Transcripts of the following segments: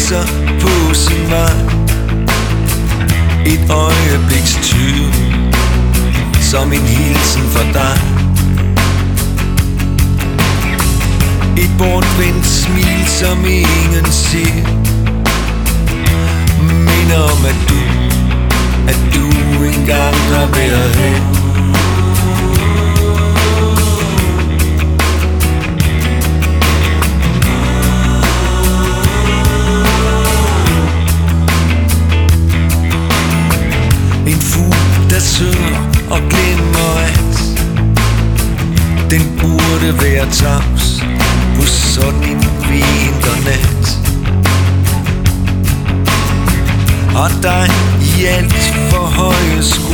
viser på sin vej. Et øjebliks tyven, som en hilsen for dig. Et bortvendt smil, som ingen ser, minder om at du engang har været her. En fugl, der synger og glemmer at den burde være tavs på sådan en vinternat. Og dig i alt for høje sko,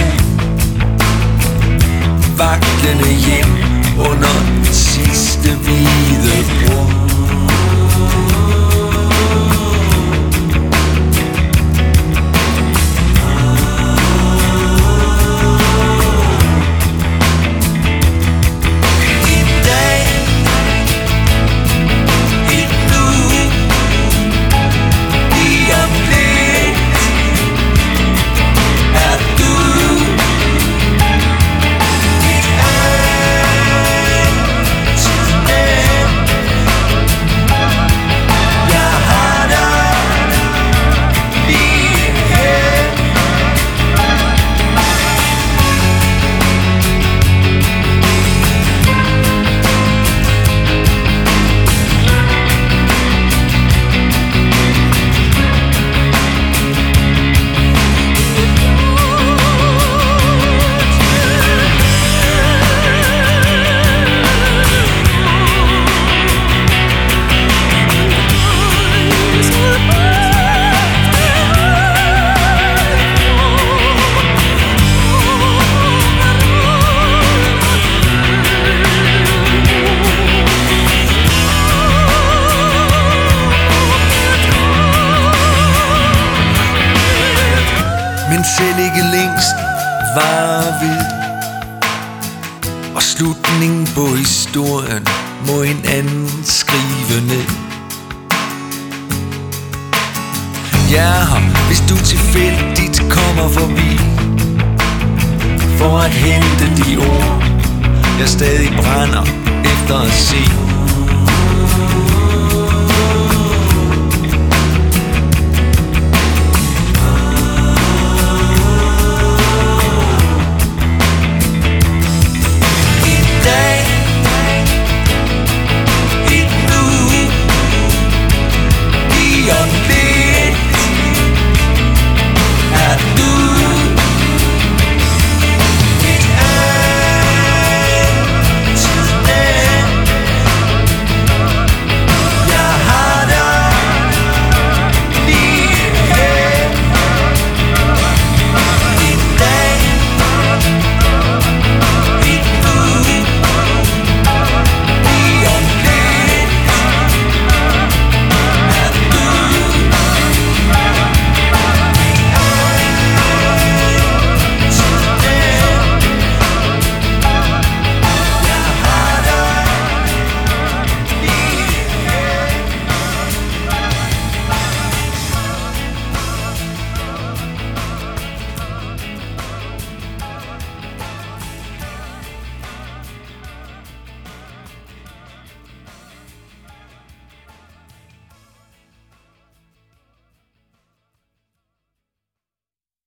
vaklende hjem under den sidste hvide bro. Men selv ikke længst varer ved, og slutningen på historien må en anden skrive ned. Jeg er her, hvis du tilfældigt kommer forbi, for at hente de ord, jeg stadig brænder efter at se.